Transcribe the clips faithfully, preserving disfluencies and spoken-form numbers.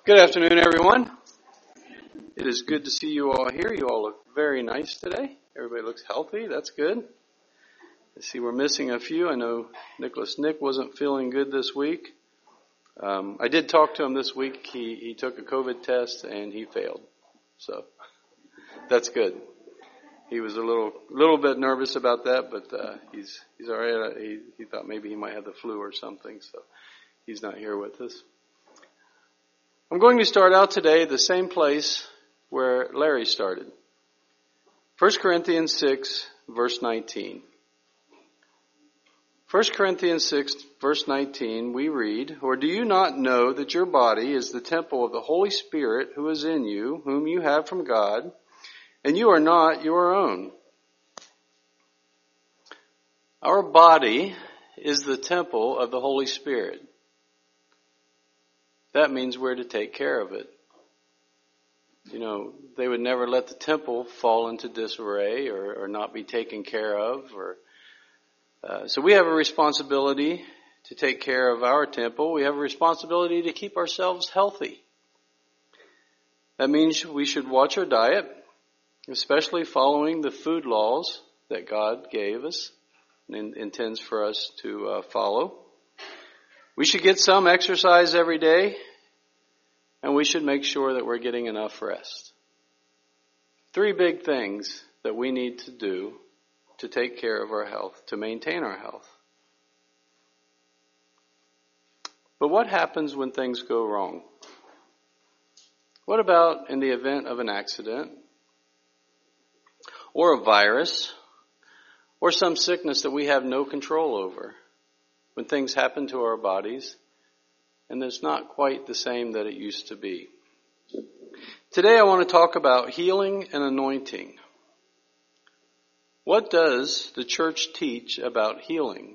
Good afternoon, everyone. It is good to see you all here. You all look very nice today. Everybody looks healthy. That's good. I see we're missing a few. I know Nicholas Nick wasn't feeling good this week. Um, I did talk to him this week. He, he took a COVID test and he failed. So that's good. He was a little little bit nervous about that, but uh, he's he's all right. He, he thought maybe he might have the flu or something, so he's not here with us. I'm going to start out today the same place where Larry started. First Corinthians six, verse nineteen. First Corinthians six, verse nineteen, we read, "Or do you not know that your body is the temple of the Holy Spirit who is in you, whom you have from God, and you are not your own?" Our body is the temple of the Holy Spirit. That means we're to take care of it. You know, they would never let the temple fall into disarray or, or not be taken care of. Or uh, so we have a responsibility to take care of our temple. We have a responsibility to keep ourselves healthy. That means we should watch our diet, especially following the food laws that God gave us and intends for us to uh, follow. We should get some exercise every day, and we should make sure that we're getting enough rest. Three big things that we need to do to take care of our health, to maintain our health. But what happens when things go wrong? What about in the event of an accident, or a virus, or some sickness that we have no control over? When things happen to our bodies, and it's not quite the same that it used to be. Today I want to talk about healing and anointing. What does the church teach about healing?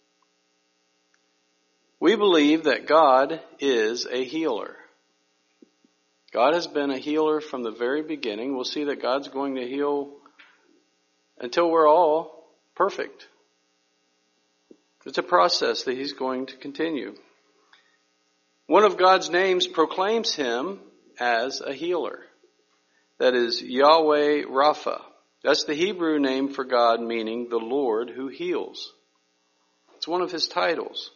We believe that God is a healer. God has been a healer from the very beginning. We'll see that God's going to heal until we're all perfect. It's a process that He's going to continue. One of God's names proclaims Him as a healer. That is Yahweh Rapha. That's the Hebrew name for God, meaning the Lord who heals. It's one of His titles.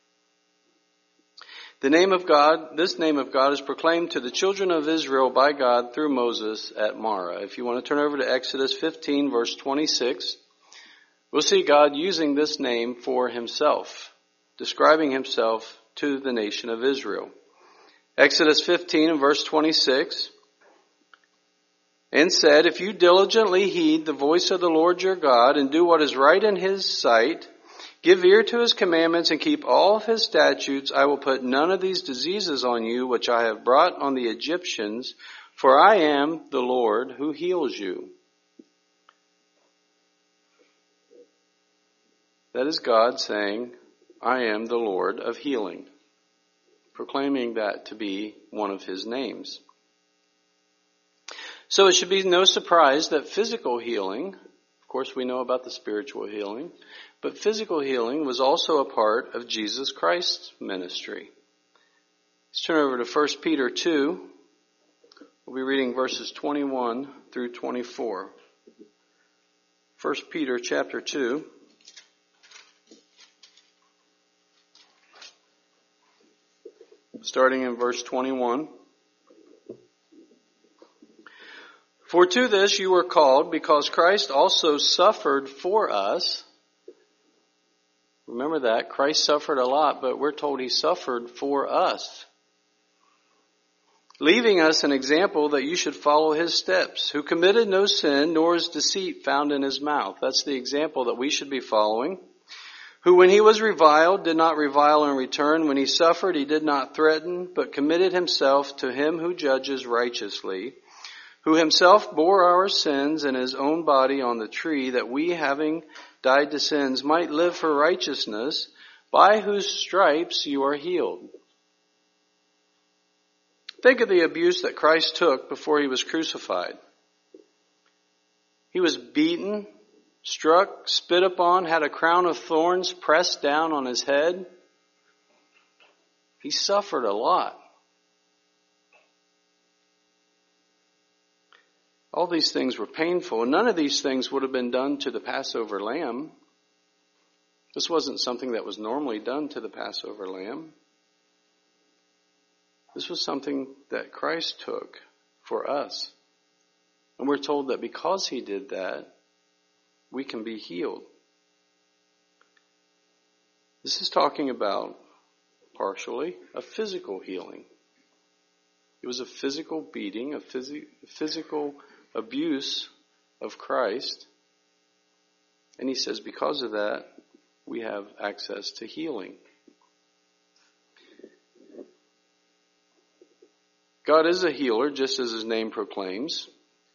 The name of God, this name of God is proclaimed to the children of Israel by God through Moses at Marah. If you want to turn over to Exodus fifteen, verse twenty-six, we'll see God using this name for Himself, describing Himself to the nation of Israel. Exodus fifteen and verse twenty-six, "And said, if you diligently heed the voice of the Lord your God and do what is right in His sight, give ear to His commandments and keep all of His statutes, I will put none of these diseases on you which I have brought on the Egyptians, for I am the Lord who heals you." That is God saying, I am the Lord of healing, proclaiming that to be one of His names. So it should be no surprise that physical healing, of course we know about the spiritual healing, but physical healing was also a part of Jesus Christ's ministry. Let's turn over to First Peter two. We'll be reading verses twenty-one through twenty-four. First Peter chapter two. Starting in verse twenty-one. "For to this you were called, because Christ also suffered for us." Remember that. Christ suffered a lot, but we're told He suffered for us. "Leaving us an example that you should follow His steps, who committed no sin, nor is deceit found in His mouth." That's the example that we should be following. "Who when He was reviled, did not revile in return. When He suffered, He did not threaten, but committed Himself to Him who judges righteously. Who Himself bore our sins in His own body on the tree, that we, having died to sins, might live for righteousness, by whose stripes you are healed." Think of the abuse that Christ took before He was crucified. He was beaten, struck, spit upon, had a crown of thorns pressed down on His head. He suffered a lot. All these things were painful, and none of these things would have been done to the Passover lamb. This wasn't something that was normally done to the Passover lamb. This was something that Christ took for us. And we're told that because he did that, we can be healed. This is talking about, partially, a physical healing. It was a physical beating, a phys- physical abuse of Christ. And he says because of that, we have access to healing. God is a healer, just as his name proclaims.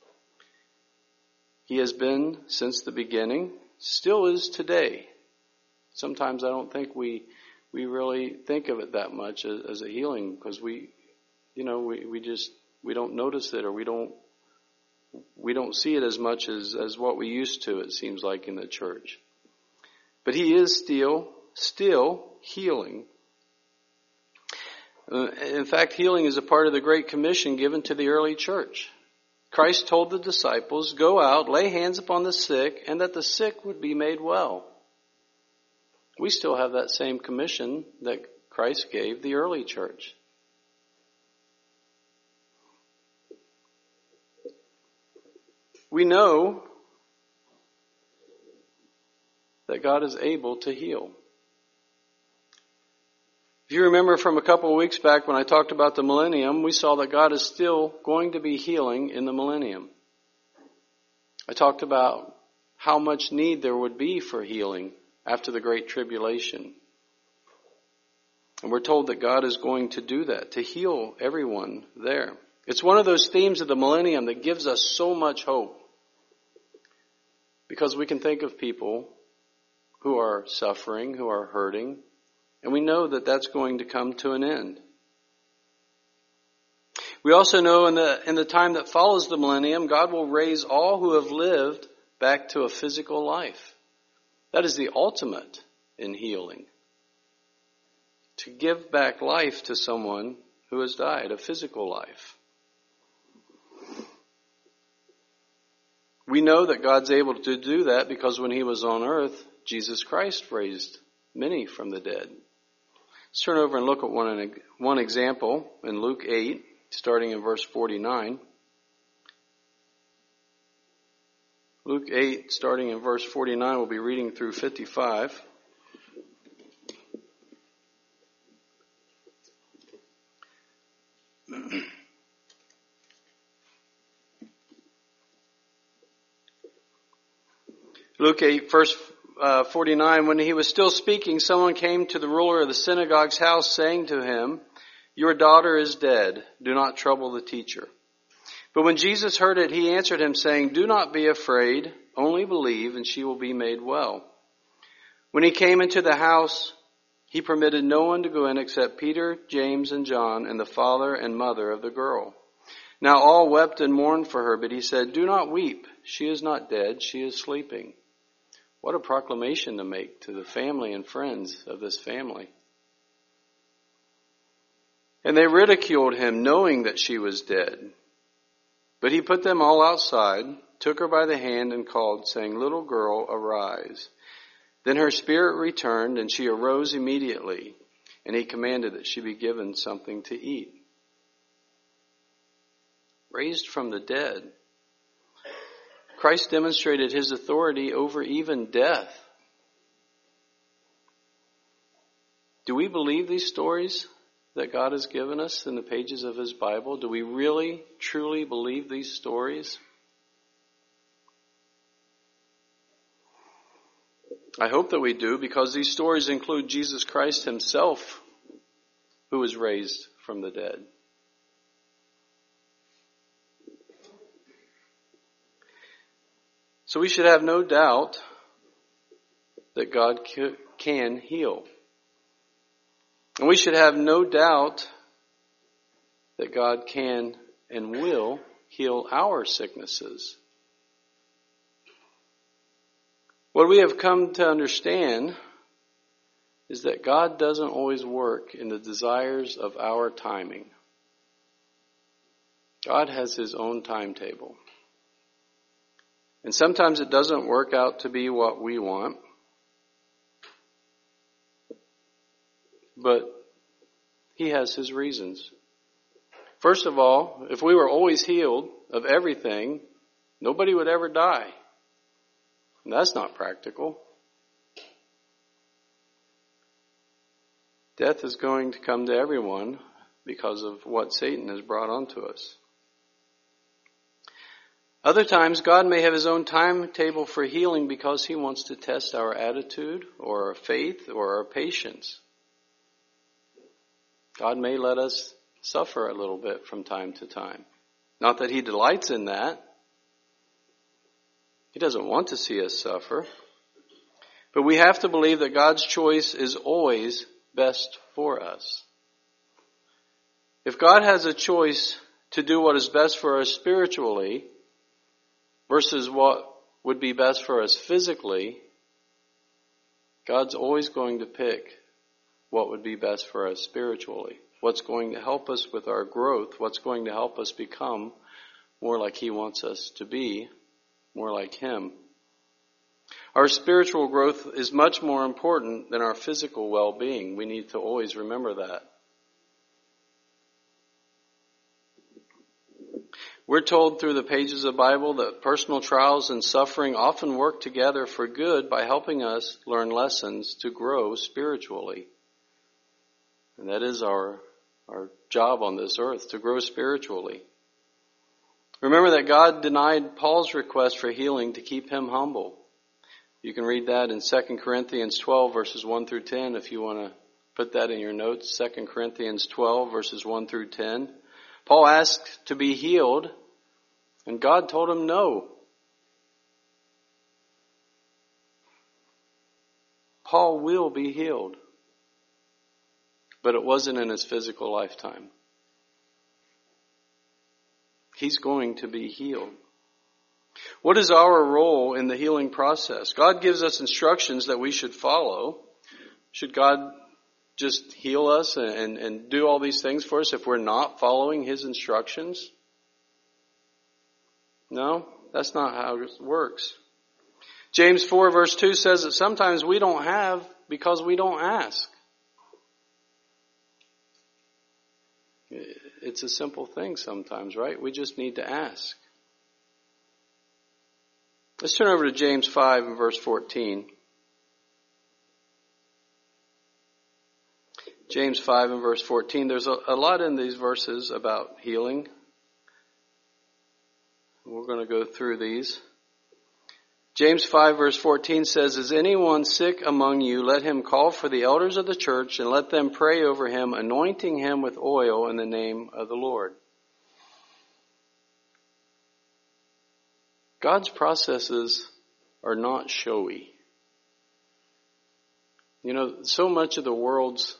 He has been since the beginning, still is today. Sometimes I don't think we we really think of it that much as, as a healing, because we, you know, we, we just we don't notice it, or we don't we don't see it as much as, as what we used to, it seems like, in the church. But he is still still healing. Uh, in fact, healing is a part of the Great Commission given to the early church. Christ told the disciples, go out, lay hands upon the sick, and that the sick would be made well. We still have that same commission that Christ gave the early church. We know that God is able to heal. If you remember from a couple of weeks back when I talked about the millennium, we saw that God is still going to be healing in the millennium. I talked about how much need there would be for healing after the Great Tribulation. And we're told that God is going to do that, to heal everyone there. It's one of those themes of the millennium that gives us so much hope. Because we can think of people who are suffering, who are hurting, and we know that that's going to come to an end. We also know in the in the time that follows the millennium, God will raise all who have lived back to a physical life. That is the ultimate in healing. To give back life to someone who has died, a physical life. We know that God's able to do that because when he was on earth, Jesus Christ raised many from the dead. Let's turn over and look at one, one example in Luke eight, starting in verse forty-nine. Luke eight, starting in verse forty-nine, we'll be reading through fifty-five. Luke eight, verse uh, forty-nine, when he was still speaking, someone came to the ruler of the synagogue's house, saying to him, your daughter is dead. Do not trouble the teacher. But when Jesus heard it, he answered him, saying, do not be afraid, only believe, and she will be made well. When he came into the house, he permitted no one to go in except Peter, James, and John, and the father and mother of the girl. Now all wept and mourned for her, but he said, do not weep. She is not dead, she is sleeping. What a proclamation to make to the family and friends of this family. And they ridiculed him, knowing that she was dead. But he put them all outside, took her by the hand, and called, saying, little girl, arise. Then her spirit returned, and she arose immediately, and he commanded that she be given something to eat. Raised from the dead, Christ demonstrated his authority over even death. Do we believe these stories that God has given us in the pages of his Bible? Do we really, truly believe these stories? I hope that we do, because these stories include Jesus Christ himself, who was raised from the dead. So we should have no doubt that God can heal. And we should have no doubt that God can and will heal our sicknesses. What we have come to understand is that God doesn't always work in the desires of our timing. God has his own timetable. And sometimes it doesn't work out to be what we want. But he has his reasons. First of all, if we were always healed of everything, nobody would ever die. And that's not practical. Death is going to come to everyone because of what Satan has brought onto us. Other times, God may have his own timetable for healing because he wants to test our attitude or our faith or our patience. God may let us suffer a little bit from time to time. Not that he delights in that. He doesn't want to see us suffer. But we have to believe that God's choice is always best for us. If God has a choice to do what is best for us spiritually versus what would be best for us physically, God's always going to pick what would be best for us spiritually. What's going to help us with our growth, what's going to help us become more like he wants us to be, more like him. Our spiritual growth is much more important than our physical well-being. We need to always remember that. We're told through the pages of the Bible that personal trials and suffering often work together for good by helping us learn lessons to grow spiritually. And that is our, our job on this earth, to grow spiritually. Remember that God denied Paul's request for healing to keep him humble. You can read that in Second Corinthians twelve, verses one through ten, if you want to put that in your notes. Second Corinthians twelve, verses one through ten. Paul asked to be healed, and God told him no. Paul will be healed, but it wasn't in his physical lifetime. He's going to be healed. What is our role in the healing process? God gives us instructions that we should follow. Should God just heal us and, and, and do all these things for us if we're not following his instructions? No, that's not how it works. James four verse two says that sometimes we don't have because we don't ask. It's a simple thing sometimes, right? We just need to ask. Let's turn over to James five and verse fourteen. James five and verse fourteen. There's a, a lot in these verses about healing. We're going to go through these. James five verse fourteen says, "Is anyone sick among you? Let him call for the elders of the church and let them pray over him, anointing him with oil in the name of the Lord." God's processes are not showy. You know, so much of the world's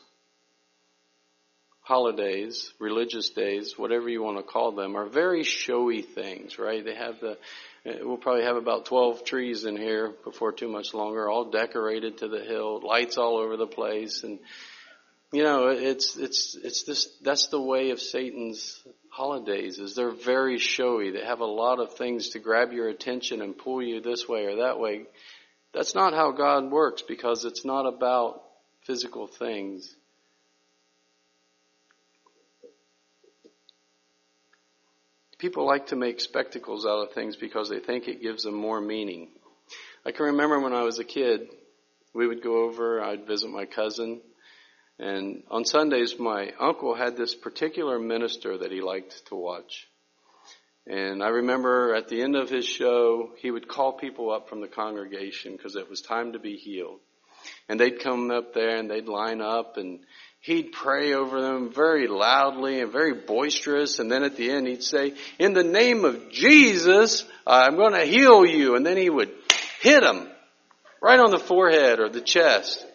holidays, religious days, whatever you want to call them, are very showy things, right? They have the, we'll probably have about twelve trees in here before too much longer, all decorated to the hilt, lights all over the place. And, you know, it's, it's, it's this, that's the way of Satan's holidays, is they're very showy. They have a lot of things to grab your attention and pull you this way or that way. That's not how God works, because it's not about physical things. People like to make spectacles out of things because they think it gives them more meaning. I can remember when I was a kid, we would go over, I'd visit my cousin, and on Sundays my uncle had this particular minister that he liked to watch. And I remember at the end of his show, he would call people up from the congregation because it was time to be healed. And they'd come up there and they'd line up, and he'd pray over them very loudly and very boisterous. And then at the end he'd say, "In the name of Jesus, I'm going to heal you." And then he would hit them right on the forehead or the chest.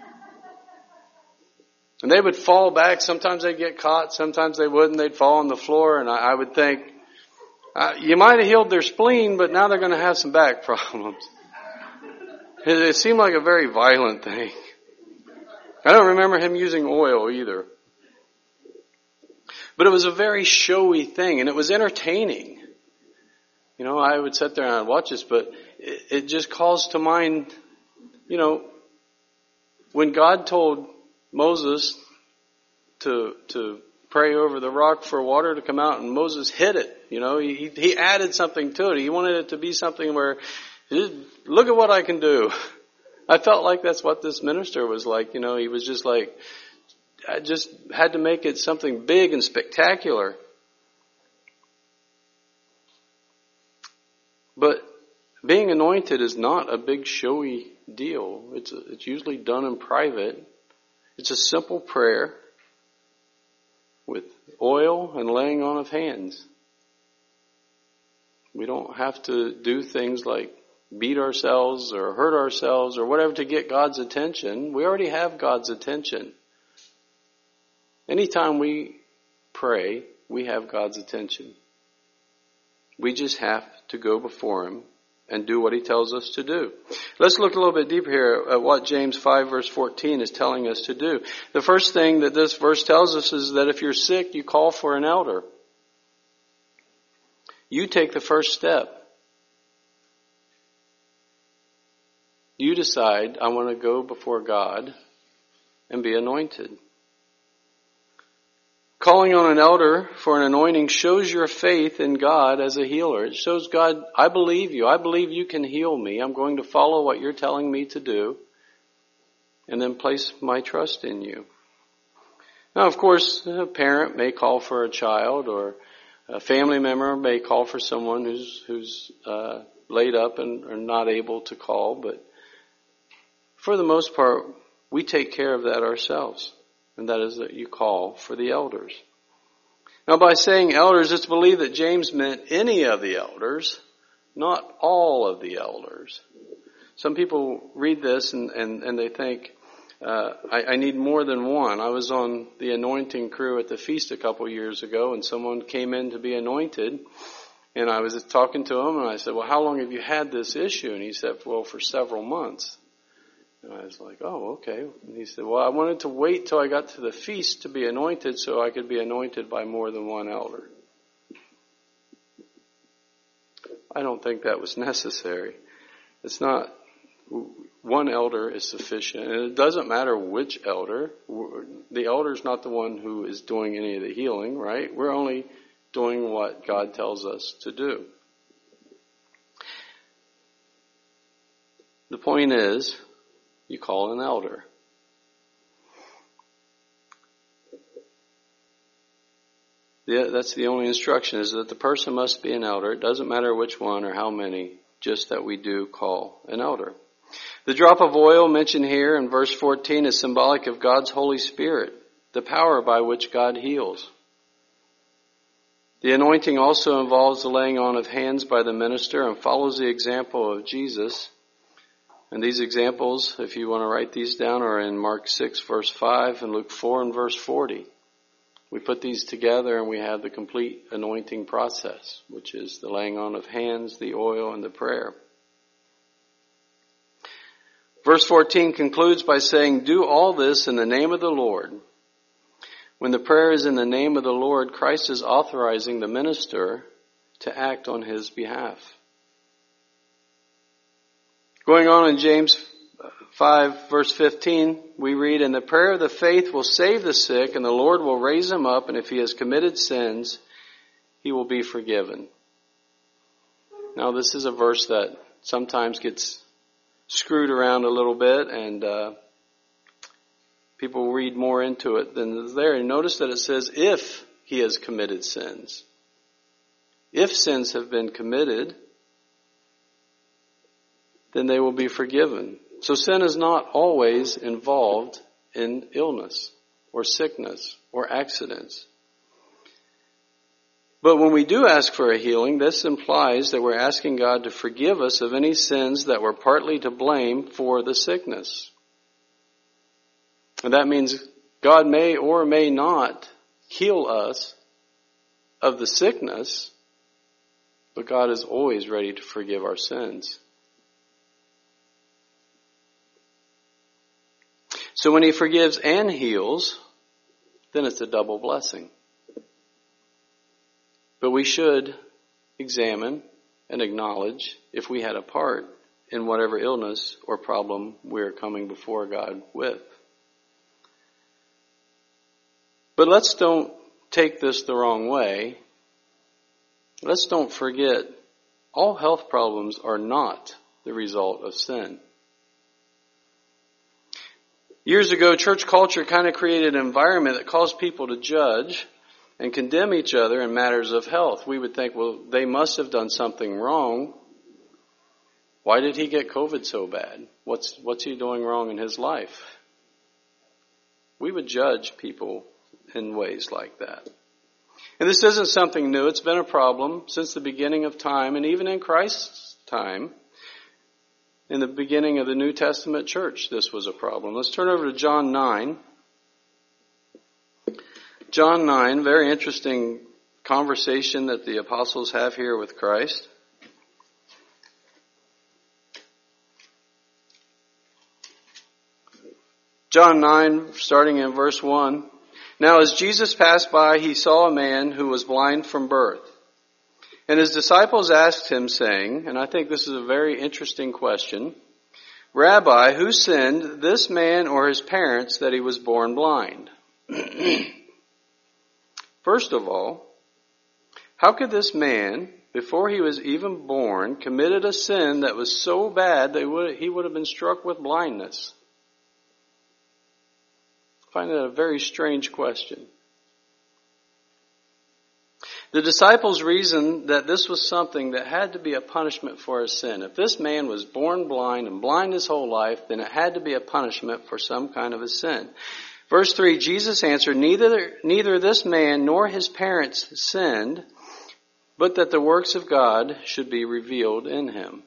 And they would fall back. Sometimes they'd get caught. Sometimes they wouldn't. They'd fall on the floor. And I, I would think, uh, you might have healed their spleen, but now they're going to have some back problems. It, it seemed like a very violent thing. I don't remember him using oil either. But it was a very showy thing, and it was entertaining. You know, I would sit there and I'd watch this, but it, it just calls to mind, you know, when God told Moses to to pray over the rock for water to come out, and Moses hit it. You know, he he added something to it. He wanted it to be something where, look at what I can do. I felt like that's what this minister was like. You know, he was just like, I just had to make it something big and spectacular. But being anointed is not a big showy deal. It's a, it's usually done in private. It's a simple prayer with oil and laying on of hands. We don't have to do things like beat ourselves or hurt ourselves or whatever to get God's attention. We already have God's attention. Anytime we pray, we have God's attention. We just have to go before Him and do what He tells us to do. Let's look a little bit deeper here at what James five verse fourteen is telling us to do. The first thing that this verse tells us is that if you're sick, you call for an elder. You take the first step. You decide, I want to go before God and be anointed. Calling on an elder for an anointing shows your faith in God as a healer. It shows God, I believe you. I believe you can heal me. I'm going to follow what you're telling me to do and then place my trust in you. Now, of course, a parent may call for a child, or a family member may call for someone who's who's uh, laid up and are not able to call. But for the most part, we take care of that ourselves. And that is that you call for the elders. Now, by saying elders, it's believed that James meant any of the elders, not all of the elders. Some people read this and, and, and they think, uh, I, I need more than one. I was on the anointing crew at the feast a couple years ago, and someone came in to be anointed. And I was talking to him, and I said, well, how long have you had this issue? And he said, well, for several months. And I was like, oh, okay. And he said, well, I wanted to wait till I got to the feast to be anointed so I could be anointed by more than one elder. I don't think that was necessary. It's not, one elder is sufficient. And it doesn't matter which elder. The elder's not the one who is doing any of the healing, right? We're only doing what God tells us to do. The point is, you call an elder. Yeah, that's the only instruction, is that the person must be an elder. It doesn't matter which one or how many, just that we do call an elder. The drop of oil mentioned here in verse fourteen is symbolic of God's Holy Spirit, the power by which God heals. The anointing also involves the laying on of hands by the minister and follows the example of Jesus. And these examples, if you want to write these down, are in Mark six verse five and Luke four and verse forty. We put these together and we have the complete anointing process, which is the laying on of hands, the oil, and the prayer. Verse fourteen concludes by saying, do all this in the name of the Lord. When the prayer is in the name of the Lord, Christ is authorizing the minister to act on his behalf. Going on in James five verse fifteen, we read, and the prayer of the faith will save the sick, and the Lord will raise him up, and if he has committed sins, he will be forgiven. Now, this is a verse that sometimes gets screwed around a little bit, and uh, people read more into it than is there. And notice that it says, if he has committed sins. If sins have been committed, then they will be forgiven. So sin is not always involved in illness or sickness or accidents. But when we do ask for a healing, this implies that we're asking God to forgive us of any sins that were partly to blame for the sickness. And that means God may or may not heal us of the sickness, but God is always ready to forgive our sins. So when he forgives and heals, then it's a double blessing. But we should examine and acknowledge if we had a part in whatever illness or problem we're coming before God with. But let's don't take this the wrong way. Let's don't forget, all health problems are not the result of sin. Years ago, church culture kind of created an environment that caused people to judge and condemn each other in matters of health. We would think, well, they must have done something wrong. Why did he get COVID so bad? What's, what's he doing wrong in his life? We would judge people in ways like that. And this isn't something new. It's been a problem since the beginning of time, and even in Christ's time. In the beginning of the New Testament church, this was a problem. Let's turn over to John nine. John nine, very interesting conversation that the apostles have here with Christ. John nine, starting in verse one. Now as Jesus passed by, he saw a man who was blind from birth. And his disciples asked him, saying, and I think this is a very interesting question, Rabbi, who sinned, this man or his parents, that he was born blind? First of all, how could this man, before he was even born, committed a sin that was so bad that he would, he would have been struck with blindness? I find that a very strange question. The disciples reasoned that this was something that had to be a punishment for his sin. If this man was born blind and blind his whole life, then it had to be a punishment for some kind of a sin. Verse three, Jesus answered, neither, neither this man nor his parents sinned, but that the works of God should be revealed in him.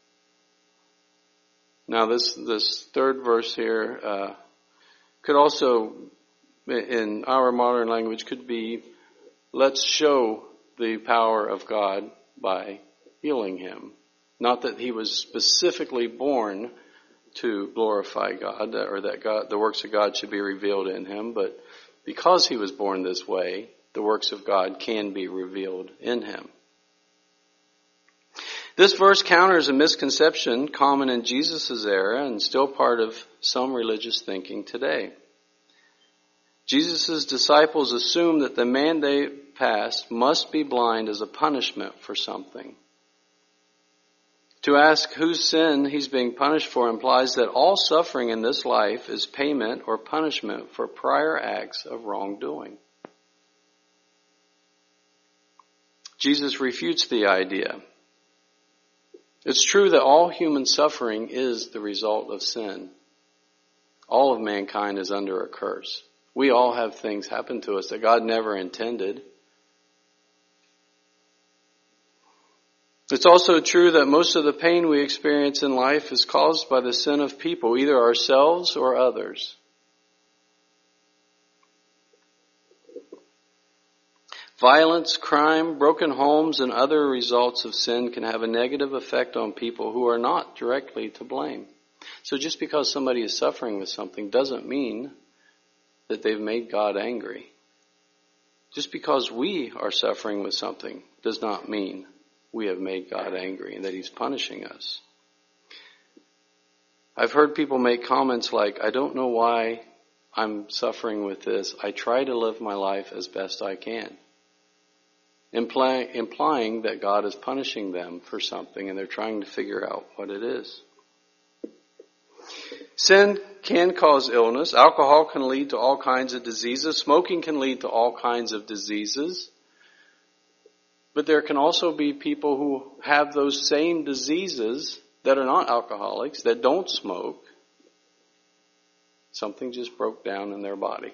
Now this, this third verse here uh, could also, in our modern language, could be, let's show the power of God by healing him. Not that he was specifically born to glorify God, or that God, the works of God should be revealed in him, but because he was born this way, the works of God can be revealed in him. This verse counters a misconception common in Jesus' era and still part of some religious thinking today. Jesus' disciples assumed that the man they passed must be blind as a punishment for something. To ask whose sin he's being punished for implies that all suffering in this life is payment or punishment for prior acts of wrongdoing. Jesus refutes the idea. It's true that all human suffering is the result of sin. All of mankind is under a curse. We all have things happen to us that God never intended. It's also true that most of the pain we experience in life is caused by the sin of people, either ourselves or others. Violence, crime, broken homes, and other results of sin can have a negative effect on people who are not directly to blame. So just because somebody is suffering with something doesn't mean that they've made God angry. Just because we are suffering with something does not mean we have made God angry and that he's punishing us. I've heard people make comments like, I don't know why I'm suffering with this. I try to live my life as best I can. Imply, implying that God is punishing them for something and they're trying to figure out what it is. Sin can cause illness. Alcohol can lead to all kinds of diseases. Smoking can lead to all kinds of diseases. But there can also be people who have those same diseases that are not alcoholics, that don't smoke. Something just broke down in their body.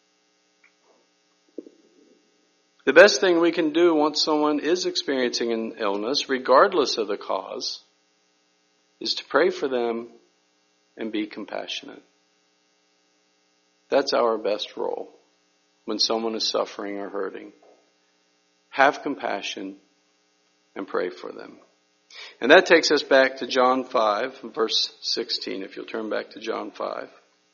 The best thing we can do once someone is experiencing an illness, regardless of the cause, is to pray for them and be compassionate. That's our best role when someone is suffering or hurting. Have compassion and pray for them. And that takes us back to John five, verse sixteen, if you'll turn back to John five.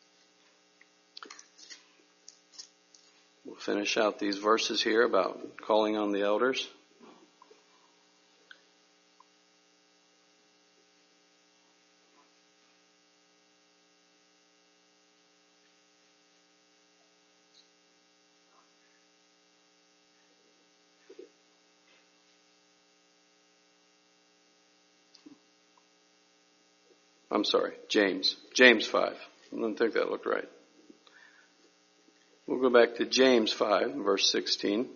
We'll finish out these verses here about calling on the elders. I'm sorry, James. James five. I don't think that looked right. We'll go back to James five, verse sixteen.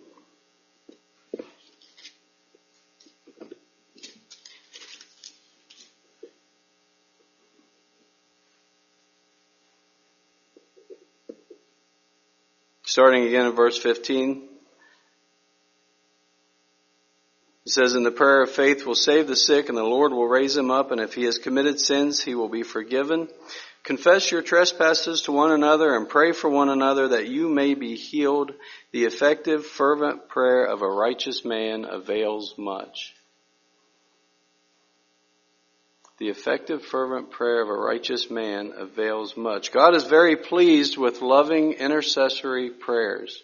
Starting again in verse fifteen. It says, "And the prayer of faith will save the sick, and the Lord will raise him up, and if he has committed sins, he will be forgiven. Confess your trespasses to one another and pray for one another that you may be healed. The effective, fervent prayer of a righteous man avails much." The effective, fervent prayer of a righteous man avails much. God is very pleased with loving intercessory prayers.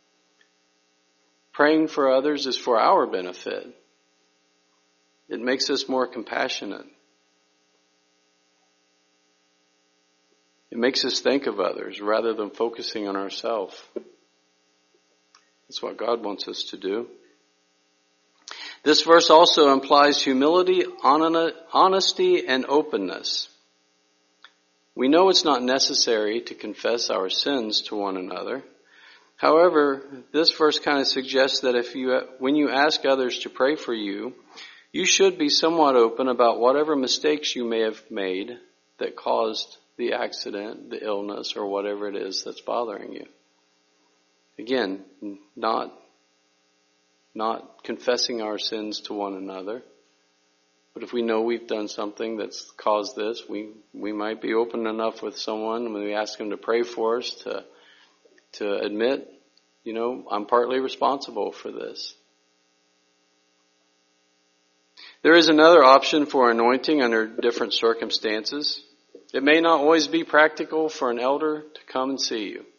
Praying for others is for our benefit. It makes us more compassionate. It makes us think of others rather than focusing on ourselves. That's what God wants us to do. This verse also implies humility, honesty, and openness. We know it's not necessary to confess our sins to one another. However, this verse kind of suggests that if you, when you ask others to pray for you, you should be somewhat open about whatever mistakes you may have made that caused the accident, the illness, or whatever it is that's bothering you. Again, not, not confessing our sins to one another. But if we know we've done something that's caused this, we, we might be open enough with someone when we ask them to pray for us to to admit, you know, I'm partly responsible for this. There is another option for anointing under different circumstances. It may not always be practical for an elder to come and see you.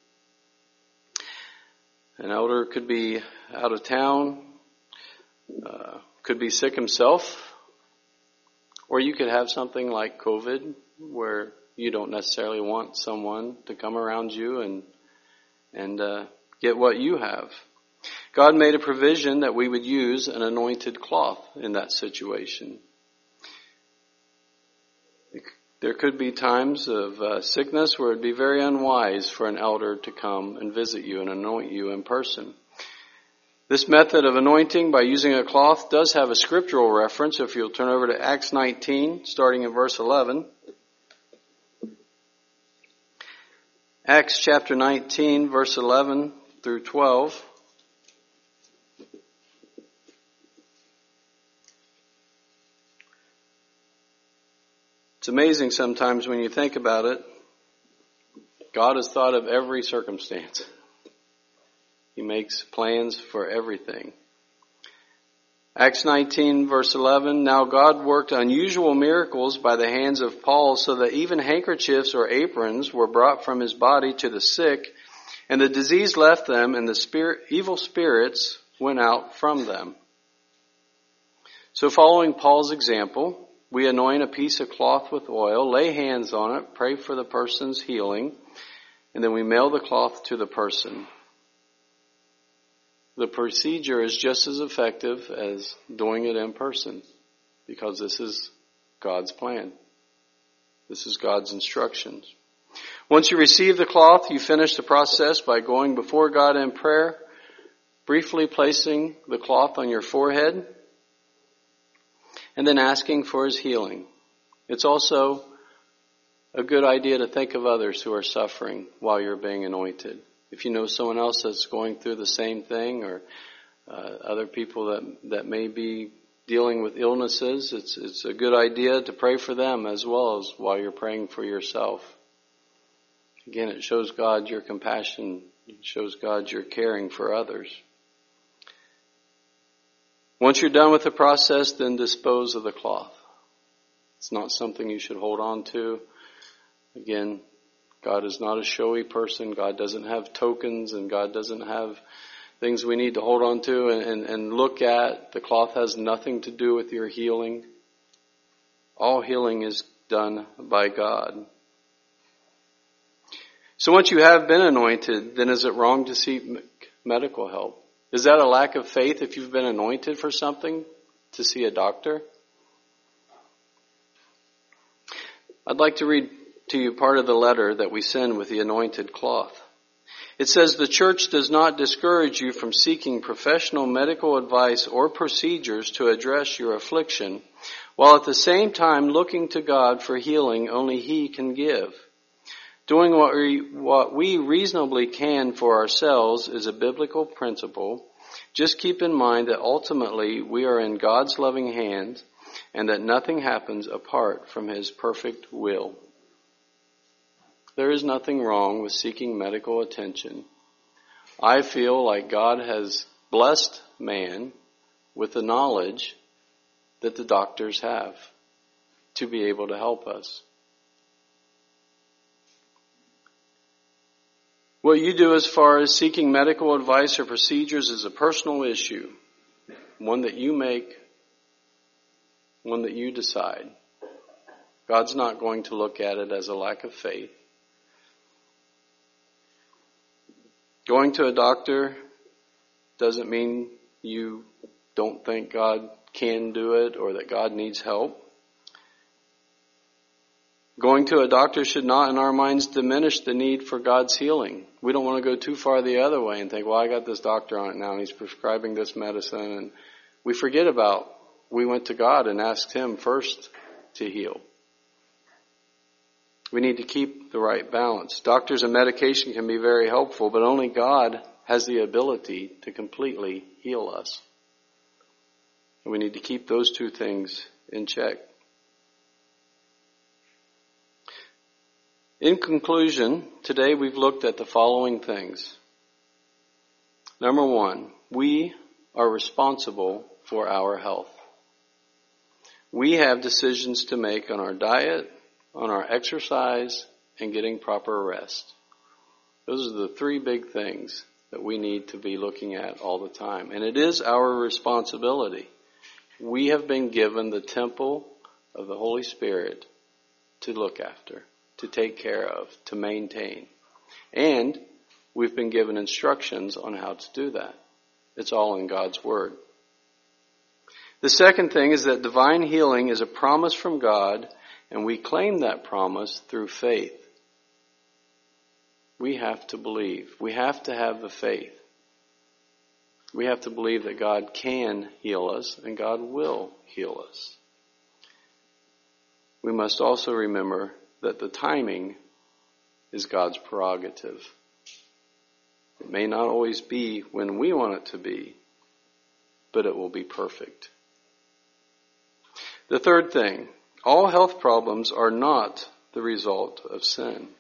An elder could be out of town, uh, could be sick himself, or you could have something like COVID where you don't necessarily want someone to come around you and and uh, get what you have. God made a provision that we would use an anointed cloth in that situation. There could be times of uh, sickness where it would be very unwise for an elder to come and visit you and anoint you in person. This method of anointing by using a cloth does have a scriptural reference. If you'll turn over to Acts nineteen, starting in verse eleven. Acts chapter nineteen, verse eleven through twelve. It's amazing sometimes when you think about it. God has thought of every circumstance. He makes plans for everything. Acts nineteen, verse eleven, "Now God worked unusual miracles by the hands of Paul, so that even handkerchiefs or aprons were brought from his body to the sick, and the disease left them, and the spirit, evil spirits went out from them." So following Paul's example, we anoint a piece of cloth with oil, lay hands on it, pray for the person's healing, and then we mail the cloth to the person. The procedure is just as effective as doing it in person, because this is God's plan. This is God's instructions. Once you receive the cloth, you finish the process by going before God in prayer, briefly placing the cloth on your forehead, and then asking for His healing. It's also a good idea to think of others who are suffering while you're being anointed. If you know someone else that's going through the same thing, or uh, other people that that may be dealing with illnesses, it's it's a good idea to pray for them as well as while you're praying for yourself. Again, it shows God your compassion. It shows God you're caring for others. Once you're done with the process, then dispose of the cloth. It's not something you should hold on to. Again, God is not a showy person. God doesn't have tokens, and God doesn't have things we need to hold on to and, and, and look at. The cloth has nothing to do with your healing. All healing is done by God. So once you have been anointed, then is it wrong to seek medical help? Is that a lack of faith if you've been anointed for something to see a doctor? I'd like to read to you part of the letter that we send with the anointed cloth. It says, "The church does not discourage you from seeking professional medical advice or procedures to address your affliction, while at the same time looking to God for healing only He can give. Doing what we, what we reasonably can for ourselves is a biblical principle. Just keep in mind that ultimately we are in God's loving hands and that nothing happens apart from His perfect will." There is nothing wrong with seeking medical attention. I feel like God has blessed man with the knowledge that the doctors have to be able to help us. What you do as far as seeking medical advice or procedures is a personal issue, one that you make, one that you decide. God's not going to look at it as a lack of faith. Going to a doctor doesn't mean you don't think God can do it or that God needs help. Going to a doctor should not, in our minds, diminish the need for God's healing. We don't want to go too far the other way and think, well, I got this doctor on it now and he's prescribing this medicine. And we forget about, we went to God and asked Him first to heal. We need to keep the right balance. Doctors and medication can be very helpful, but only God has the ability to completely heal us. And we need to keep those two things in check. In conclusion, today we've looked at the following things. Number one, we are responsible for our health. We have decisions to make on our diet, on our exercise, and getting proper rest. Those are the three big things that we need to be looking at all the time. And it is our responsibility. We have been given the temple of the Holy Spirit to look after, to take care of, to maintain. And we've been given instructions on how to do that. It's all in God's Word. The second thing is that divine healing is a promise from God, and we claim that promise through faith. We have to believe. We have to have the faith. We have to believe that God can heal us and God will heal us. We must also remember that the timing is God's prerogative. It may not always be when we want it to be, but it will be perfect. The third thing, all health problems are not the result of sin.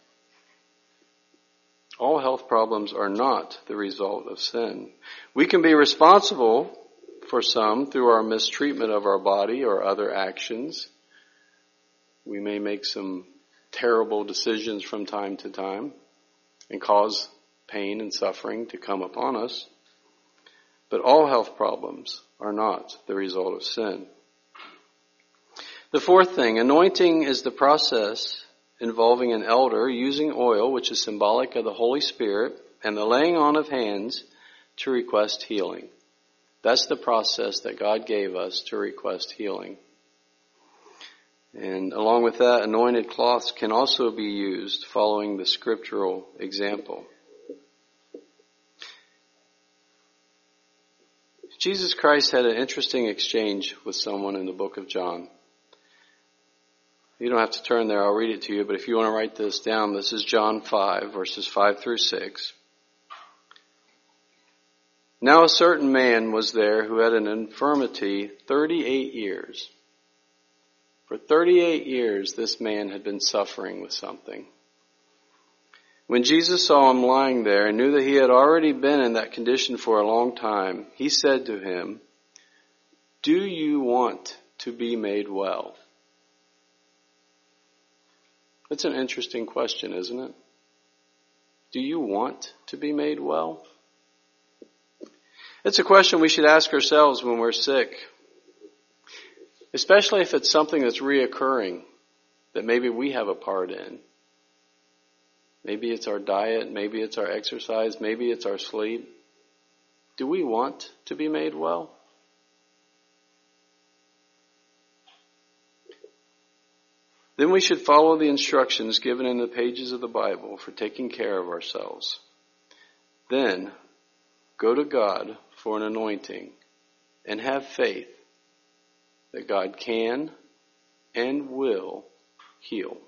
All health problems are not the result of sin. We can be responsible for some through our mistreatment of our body or other actions. We may make some terrible decisions from time to time and cause pain and suffering to come upon us. But all health problems are not the result of sin. The fourth thing, anointing is the process involving an elder using oil, which is symbolic of the Holy Spirit, and the laying on of hands to request healing. That's the process that God gave us to request healing. And along with that, anointed cloths can also be used following the scriptural example. Jesus Christ had an interesting exchange with someone in the book of John. You don't have to turn there, I'll read it to you, but if you want to write this down, this is John five, verses five through six. Now a certain man was there who had an infirmity thirty-eight years. For thirty-eight years, this man had been suffering with something. When Jesus saw him lying there and knew that he had already been in that condition for a long time, he said to him, "Do you want to be made well?" That's an interesting question, isn't it? Do you want to be made well? It's a question we should ask ourselves when we're sick, especially if it's something that's reoccurring that maybe we have a part in. Maybe it's our diet, maybe it's our exercise, maybe it's our sleep. Do we want to be made well? Then we should follow the instructions given in the pages of the Bible for taking care of ourselves. Then go to God for an anointing and have faith that God can and will heal.